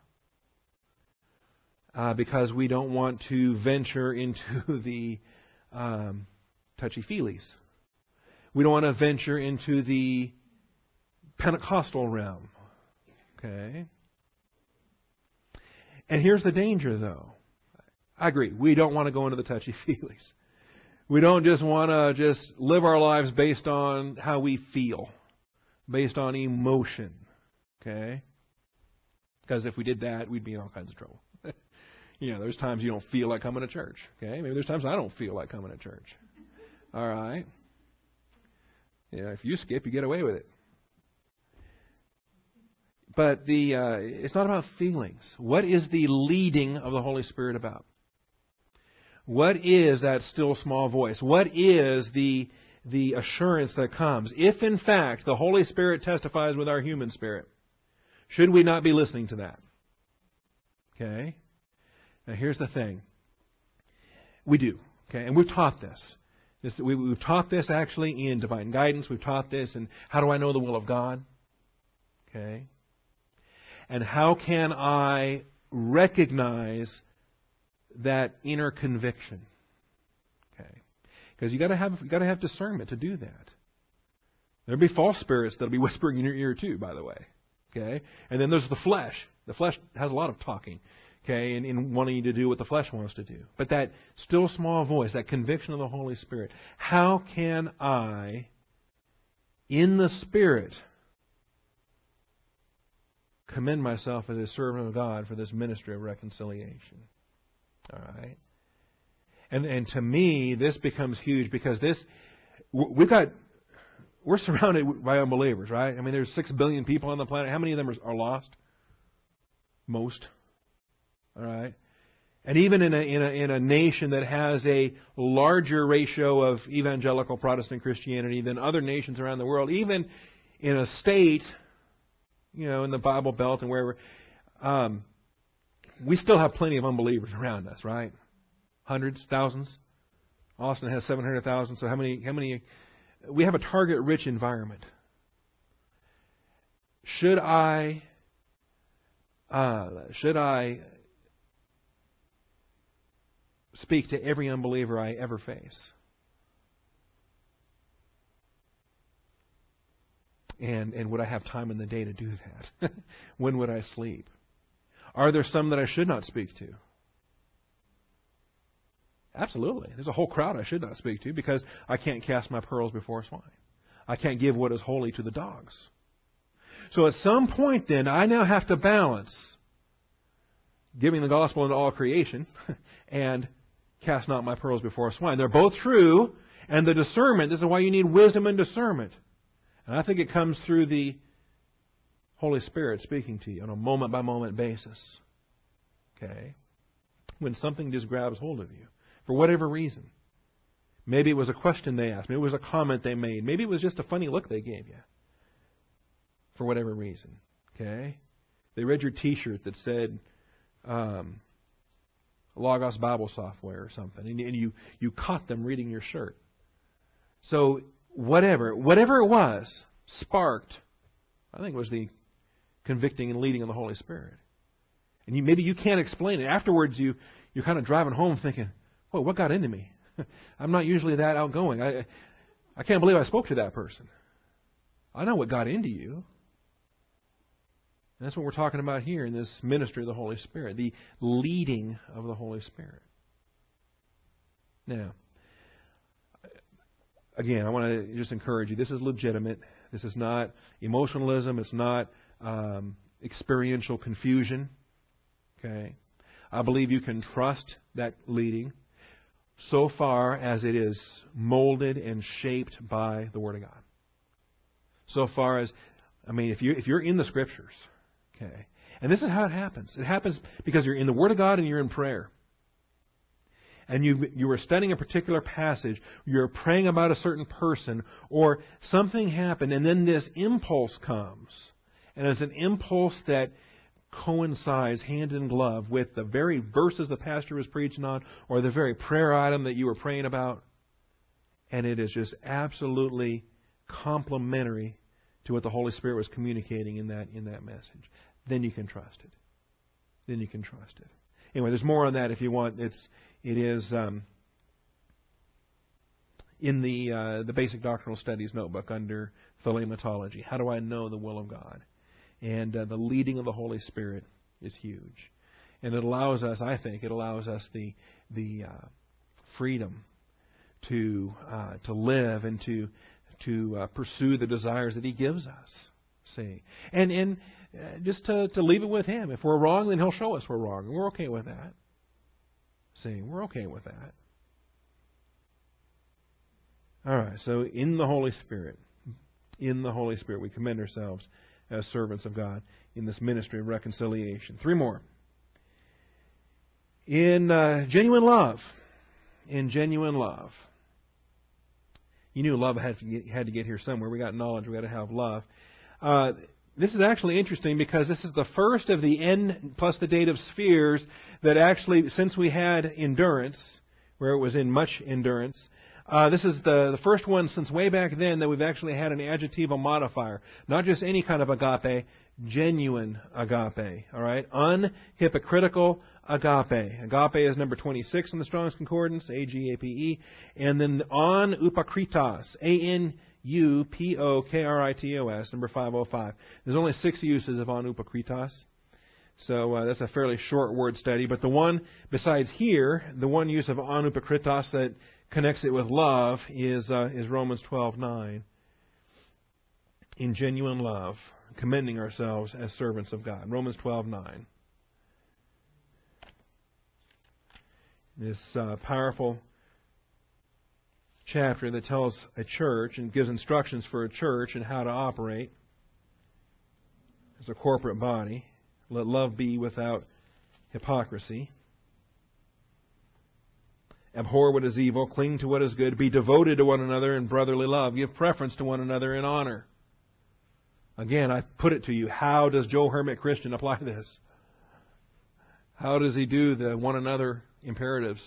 uh, because we don't want to venture into the um, touchy-feelies. We don't want to venture into the Pentecostal realm. Okay? And here's the danger, though. I agree. We don't want to go into the touchy-feelies. We don't just want to just live our lives based on how we feel, based on emotion. Okay? Because if we did that, we'd be in all kinds of trouble. You know, there's times you don't feel like coming to church. Okay? Maybe there's times I don't feel like coming to church. All right? Yeah, if you skip, you get away with it. But the uh, it's not about feelings. What is the leading of the Holy Spirit about? What is that still small voice? What is the the assurance that comes? If in fact the Holy Spirit testifies with our human spirit, should we not be listening to that? Okay? Now here's the thing. We do. Okay? And we've taught this. this we, we've taught this actually in Divine Guidance. We've taught this in How Do I Know the Will of God? Okay? And how can I recognize that inner conviction? Okay, because you got to have you got to have discernment to do that. There'll be false spirits that'll be whispering in your ear too, by the way. Okay, and then there's the flesh. The flesh has a lot of talking. Okay, and in wanting you to do what the flesh wants to do. But that still small voice, that conviction of the Holy Spirit. How can I, in the Spirit, commend myself as a servant of God for this ministry of reconciliation? All right. And and to me, this becomes huge because this, we've got, we're surrounded by unbelievers, right? I mean, there's six billion people on the planet. How many of them are, are lost? Most. All right. And even in a, in a in a nation that has a larger ratio of evangelical Protestant Christianity than other nations around the world, even in a state, you know, in the Bible Belt and wherever, um, we still have plenty of unbelievers around us, right? Hundreds, thousands. Austin has seven hundred thousand. So how many? How many? We have a target-rich environment. Should I? Uh, should I speak to every unbeliever I ever face? And and would I have time in the day to do that? When would I sleep? Are there some that I should not speak to? Absolutely. There's a whole crowd I should not speak to because I can't cast my pearls before swine. I can't give what is holy to the dogs. So at some point then, I now have to balance giving the gospel into all creation and cast not my pearls before swine. They're both true, and the discernment, this is why you need wisdom and discernment. And I think it comes through the Holy Spirit speaking to you on a moment-by-moment basis. Okay? When something just grabs hold of you, for whatever reason. Maybe it was a question they asked. Maybe it was a comment they made. Maybe it was just a funny look they gave you. For whatever reason. Okay? They read your T-shirt that said um, Logos Bible Software or something, and, and you, you caught them reading your shirt. So whatever, whatever it was, sparked, I think it was the convicting and leading of the Holy Spirit. And you, maybe you can't explain it. Afterwards, you, you're kind of driving home thinking, whoa, what got into me? I'm not usually that outgoing. I, I can't believe I spoke to that person. I know what got into you. And that's what we're talking about here in this ministry of the Holy Spirit, the leading of the Holy Spirit. Now, again, I want to just encourage you. This is legitimate. This is not emotionalism. It's not um, experiential confusion. Okay, I believe you can trust that leading so far as it is molded and shaped by the Word of God. So far as, I mean, if you if you're in the Scriptures, okay, and this is how it happens. It happens because you're in the Word of God and you're in prayer. and you you were studying a particular passage, you're praying about a certain person, or something happened, and then this impulse comes, and it's an impulse that coincides hand in glove with the very verses the pastor was preaching on, or the very prayer item that you were praying about, and it is just absolutely complementary to what the Holy Spirit was communicating in that in that message. Then you can trust it. Then you can trust it. Anyway, there's more on that if you want. It's it is um, in the uh, the Basic Doctrinal Studies notebook under Thelematology. How do I know the will of God? And uh, the leading of the Holy Spirit is huge, and it allows us. I think it allows us the the uh, freedom to uh, to live and to to uh, pursue the desires that He gives us. See, and and uh, just to to leave it with Him. If we're wrong, then He'll show us we're wrong, and we're okay with that. See, we're okay with that. All right. So in the Holy Spirit, in the Holy Spirit, we commend ourselves as servants of God in this ministry of reconciliation. Three more. In uh, genuine love, in genuine love. You knew love had to get, had to get here somewhere. We got knowledge. We got to have love. Uh, this is actually interesting because this is the first of the N plus the dative spheres that actually, since we had endurance, where it was in much endurance, uh, this is the, the first one since way back then that we've actually had an adjectival modifier. Not just any kind of agape, genuine agape. All right? Unhypocritical agape. Agape is number twenty-six in the Strong's Concordance, A G A P E. And then on upakritos, A N U P O K R I T O S, number five oh five. There's only six uses of on upakritos. So uh, that's a fairly short word study. But the one, besides here, the one use of on upakritos that connects it with love is uh, is Romans twelve nine. In genuine love, commending ourselves as servants of God. Romans twelve nine. This uh, powerful chapter that tells a church and gives instructions for a church and how to operate as a corporate body. Let love be without hypocrisy. Abhor what is evil, cling to what is good, be devoted to one another in brotherly love, give preference to one another in honor. Again, I put it to you, how does Joe Hermit Christian apply this? How does he do the one another imperatives?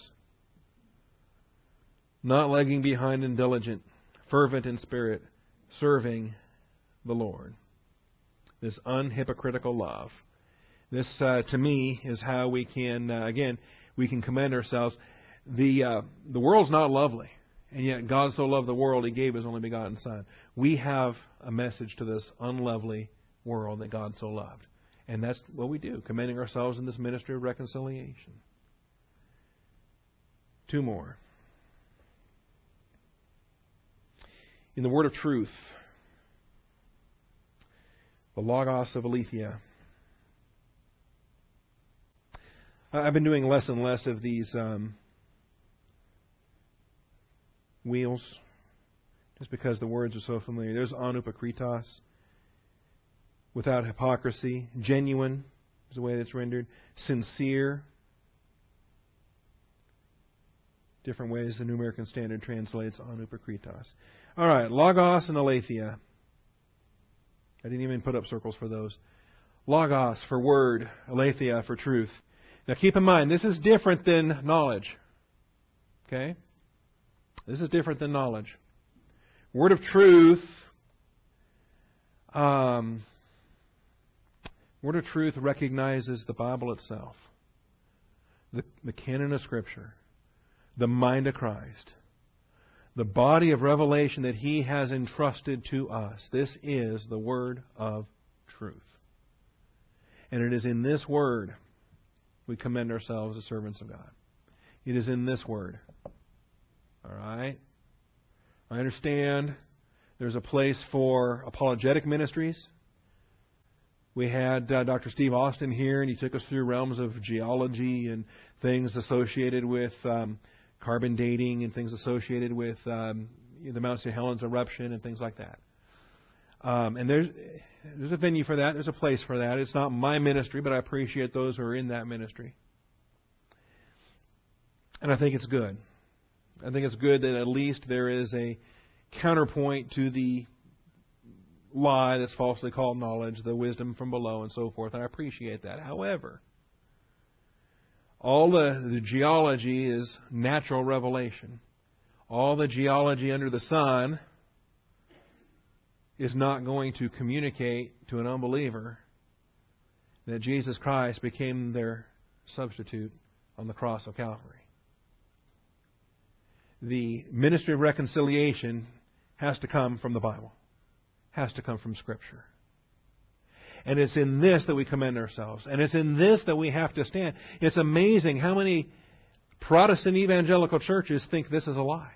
Not lagging behind and diligent, fervent in spirit, serving the Lord. This unhypocritical love. This, uh, to me, is how we can, uh, again, we can commend ourselves. The uh, the world's not lovely, and yet God so loved the world, He gave His only begotten Son. We have a message to this unlovely world that God so loved. And that's what we do, commending ourselves in this ministry of reconciliation. Two more. In the word of truth, the Logos of Aletheia. I've been doing less and less of these um, wheels, just because the words are so familiar. There's anupakritos, without hypocrisy. Genuine is the way that's rendered. Sincere. Different ways the New American Standard translates anupakritos. All right, Logos and Aletheia. I didn't even put up circles for those. Logos for word, Aletheia for truth. Now keep in mind, this is different than knowledge. Okay? This is different than knowledge. Word of truth. Um, word of truth recognizes the Bible itself, the, the canon of Scripture, the mind of Christ, the body of revelation that He has entrusted to us. This is the word of truth. And it is in this word we commend ourselves as servants of God. It is in this word. All right? I understand there's a place for apologetic ministries. We had uh, Doctor Steve Austin here, and he took us through realms of geology and things associated with um, carbon dating and things associated with um, the Mount Saint Helens eruption and things like that. Um, and there's there's a venue for that. There's a place for that. It's not my ministry, but I appreciate those who are in that ministry. And I think it's good. I think it's good that at least there is a counterpoint to the lie that's falsely called knowledge, the wisdom from below and so forth. And I appreciate that. However, all the, the geology is natural revelation. All the geology under the sun is not going to communicate to an unbeliever that Jesus Christ became their substitute on the cross of Calvary. The ministry of reconciliation has to come from the Bible, has to come from Scripture. And it's in this that we commend ourselves. And it's in this that we have to stand. It's amazing how many Protestant evangelical churches think this is a lie.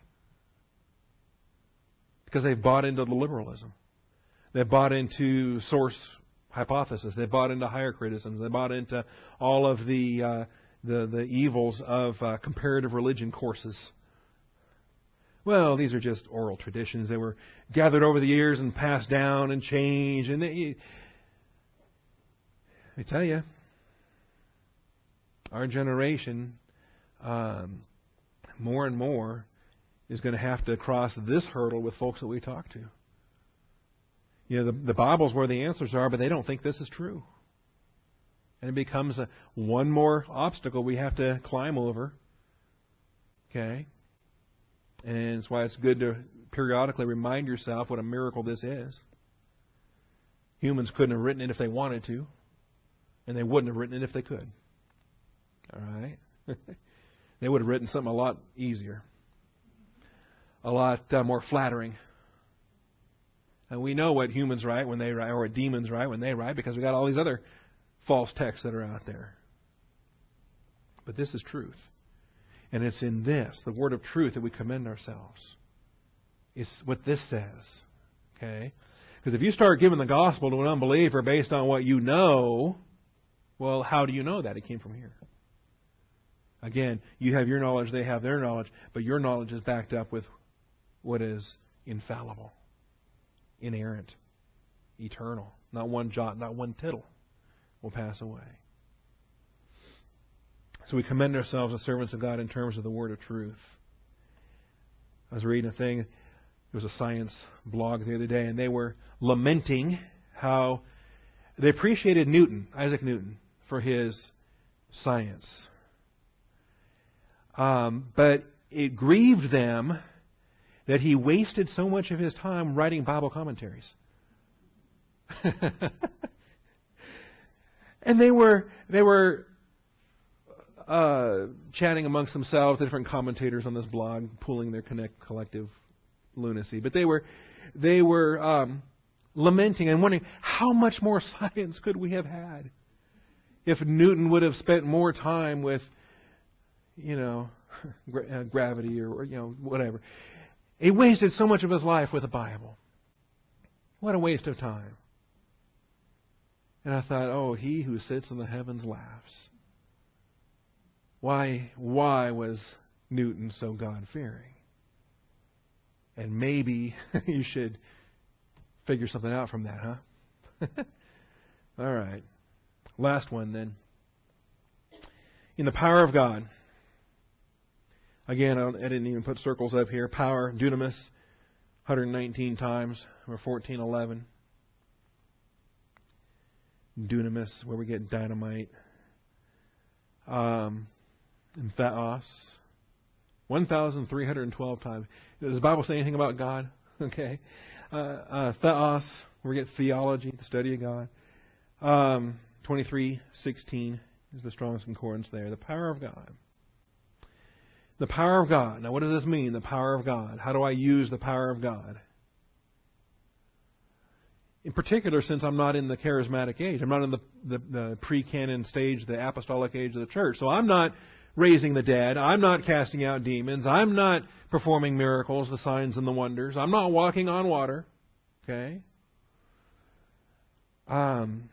Because they've bought into the liberalism. They've bought into source hypothesis. They've bought into higher criticism. They've bought into all of the uh, the, the evils of uh, comparative religion courses. Well, these are just oral traditions. They were gathered over the years and passed down and changed. And they, I tell you, our generation, um, more and more, is going to have to cross this hurdle with folks that we talk to. You know, the, the Bible's where the answers are, but they don't think this is true. And it becomes a, one more obstacle we have to climb over. Okay? And it's why it's good to periodically remind yourself what a miracle this is. Humans couldn't have written it if they wanted to. And they wouldn't have written it if they could. All right? They would have written something a lot easier. A lot uh, more flattering. And we know what humans write when they write, or what demons write when they write, because we've got all these other false texts that are out there. But this is truth. And it's in this, the word of truth, that we commend ourselves. It's what this says. Okay? Because if you start giving the gospel to an unbeliever based on what you know, well, how do you know that? It came from here. Again, you have your knowledge, they have their knowledge, but your knowledge is backed up with what is infallible, inerrant, eternal. Not one jot, not one tittle will pass away. So we commend ourselves as servants of God in terms of the word of truth. I was reading a thing, there was a science blog the other day, and they were lamenting how they appreciated Newton, Isaac Newton, for his science. Um, but it grieved them that he wasted so much of his time writing Bible commentaries. And they were they were uh, chatting amongst themselves, the different commentators on this blog, pooling their connect, collective lunacy. But they were they were um, lamenting and wondering how much more science could we have had if Newton would have spent more time with, you know, gra- uh, gravity or, or you know whatever. He wasted so much of his life with the Bible. What a waste of time. And I thought, oh, he who sits in the heavens laughs. Why, why was Newton so God-fearing? And maybe you should figure something out from that, huh? All right. Last one then. In the power of God. Again, I didn't even put circles up here. Power, dunamis, one hundred nineteen times, or fourteen eleven. Dunamis, where we get dynamite. Um, and theos, one thousand three hundred twelve times. Does the Bible say anything about God? Okay. Uh, uh, theos, where we get theology, the study of God. Um, twenty-three sixteen is the Strong's Concordance there. The power of God. The power of God. Now, what does this mean, the power of God? How do I use the power of God? In particular, since I'm not in the charismatic age. I'm not in the, the, the pre-canon stage, the apostolic age of the church. So I'm not raising the dead. I'm not casting out demons. I'm not performing miracles, the signs and the wonders. I'm not walking on water. Okay? Um.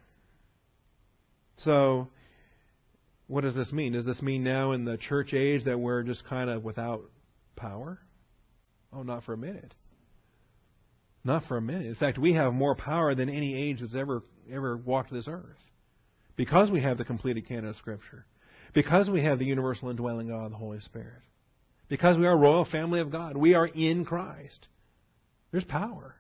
So, what does this mean? Does this mean now in the church age that we're just kind of without power? Oh, not for a minute. Not for a minute. In fact, we have more power than any age that's ever ever walked this earth. Because we have the completed canon of Scripture. Because we have the universal indwelling God, the Holy Spirit. Because we are a royal family of God. We are in Christ. There's power.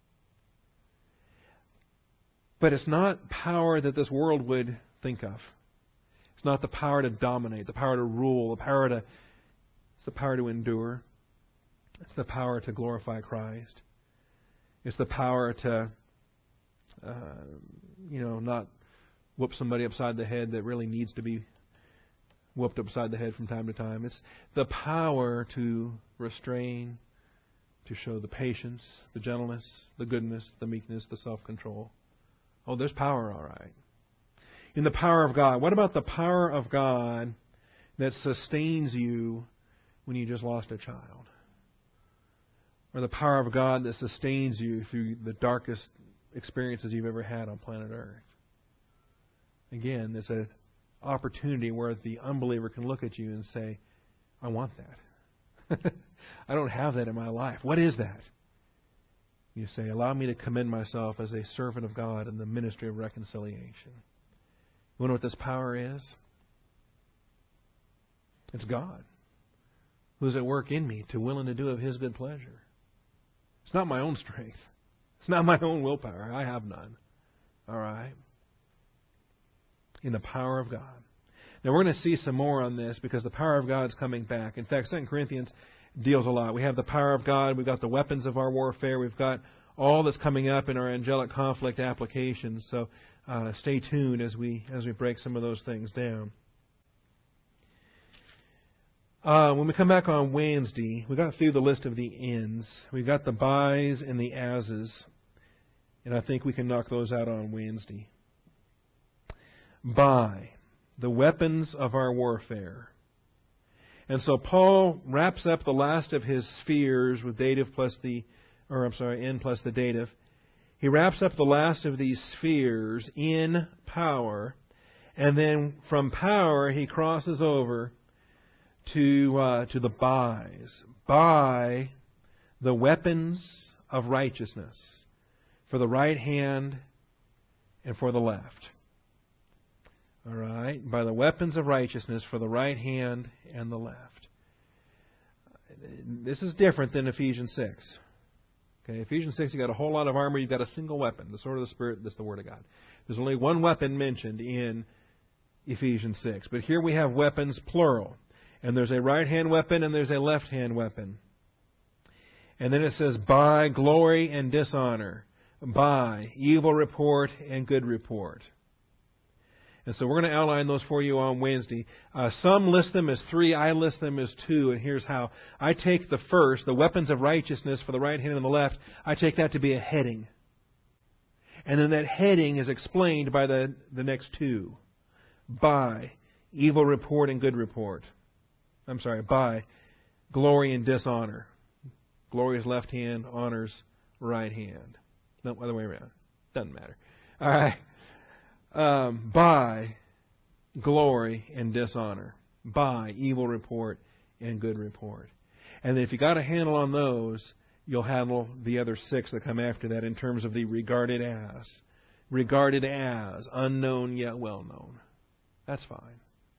But it's not power that this world would think of. It's not the power to dominate, the power to rule, the power to it's the power to endure. It's the power to glorify Christ. It's the power to uh, you know, not whoop somebody upside the head that really needs to be whooped upside the head from time to time. It's the power to restrain, to show the patience, the gentleness, the goodness, the meekness, the self-control. Oh, there's power, all right. In the power of God. What about the power of God that sustains you when you just lost a child? Or the power of God that sustains you through the darkest experiences you've ever had on planet Earth? Again, there's an opportunity where the unbeliever can look at you and say, I want that. I don't have that in my life. What is that? You say, allow me to commend myself as a servant of God in the ministry of reconciliation. You wonder what this power is? It's God, who's at work in me to will and to do of His good pleasure. It's not my own strength. It's not my own willpower. I have none. All right? In the power of God. Now, we're going to see some more on this because the power of God is coming back. In fact, Second Corinthians deals a lot. We have the power of God. We've got the weapons of our warfare. We've got all that's coming up in our angelic conflict applications. So uh, stay tuned as we as we break some of those things down. Uh, when we come back on Wednesday, we got through the list of the ends. We've got the buys and the ases. And I think we can knock those out on Wednesday. Buy, the weapons of our warfare. And so Paul wraps up the last of his spheres with dative plus the, or I'm sorry, in plus the dative. He wraps up the last of these spheres in power. And then from power, he crosses over to uh, to the buys. Buy the weapons of righteousness for the right hand and for the left. All right? By the weapons of righteousness for the right hand and the left. This is different than Ephesians six. Okay, Ephesians six, you've got a whole lot of armor. You've got a single weapon, the sword of the Spirit, that's the Word of God. There's only one weapon mentioned in Ephesians six. But here we have weapons, plural. And there's a right-hand weapon and there's a left-hand weapon. And then it says, by glory and dishonor. By evil report and good report. And so we're going to outline those for you on Wednesday. Uh, some list them as three. I list them as two. And here's how. I take the first, the weapons of righteousness for the right hand and the left. I take that to be a heading. And then that heading is explained by the, the next two. By evil report and good report. I'm sorry, by glory and dishonor. Glory is left hand, honors right hand. No, other way around. Doesn't matter. All right. Um, by glory and dishonor. By evil report and good report. And then if you got a handle on those, you'll handle the other six that come after that in terms of the regarded as. Regarded as. Unknown yet well known. That's fine.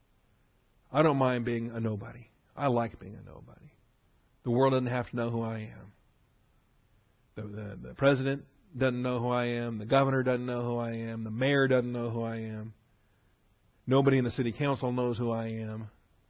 I don't mind being a nobody. I like being a nobody. The world doesn't have to know who I am. The, the, the president doesn't know who I am. The governor doesn't know who I am. The mayor doesn't know who I am. Nobody in the city council knows who I am.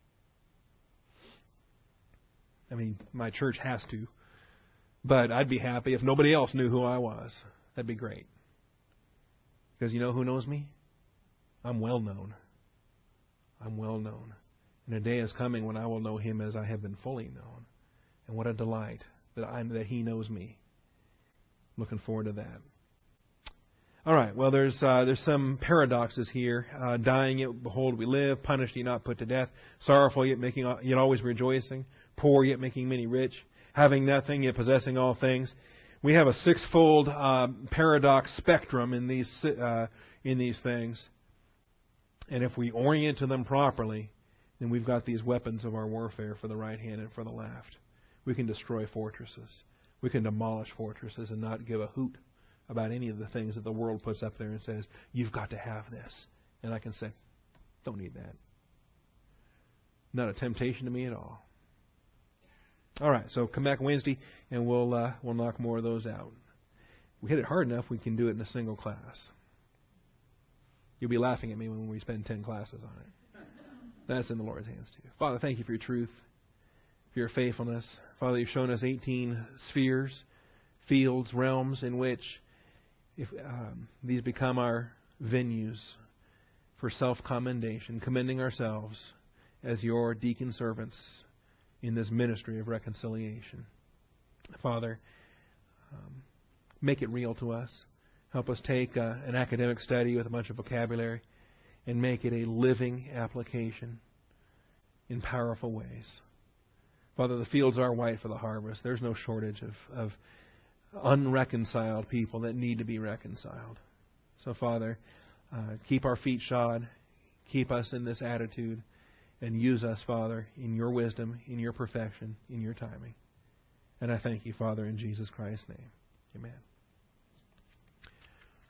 I mean, my church has to. But I'd be happy if nobody else knew who I was. That'd be great. Because you know who knows me? I'm well known. I'm well known. And a day is coming when I will know Him as I have been fully known. And what a delight that I'm that He knows me. Looking forward to that. All right. Well, there's uh, there's some paradoxes here. Uh, dying yet behold we live, punished yet not put to death, sorrowful yet making yet always rejoicing, poor yet making many rich, having nothing yet possessing all things. We have a sixfold uh, paradox spectrum in these uh, in these things. And if we orient to them properly, then we've got these weapons of our warfare for the right hand and for the left. We can destroy fortresses. We can demolish fortresses and not give a hoot about any of the things that the world puts up there and says, you've got to have this. And I can say, don't need that. not a temptation to me at all. All right, so come back Wednesday, and we'll uh, we'll knock more of those out. If we hit it hard enough, we can do it in a single class. You'll be laughing at me when we spend ten classes on it. That's in the Lord's hands too. Father, thank you for your truth, for your faithfulness. Father, you've shown us eighteen spheres, fields, realms in which if um, these become our venues for self-commendation, commending ourselves as your deacon servants in this ministry of reconciliation. Father, um, make it real to us. Help us take uh, an academic study with a bunch of vocabulary and make it a living application in powerful ways. Father, the fields are white for the harvest. There's no shortage of, of unreconciled people that need to be reconciled. So, Father, uh, keep our feet shod. Keep us in this attitude. And use us, Father, in your wisdom, in your perfection, in your timing. And I thank you, Father, in Jesus Christ's name. Amen.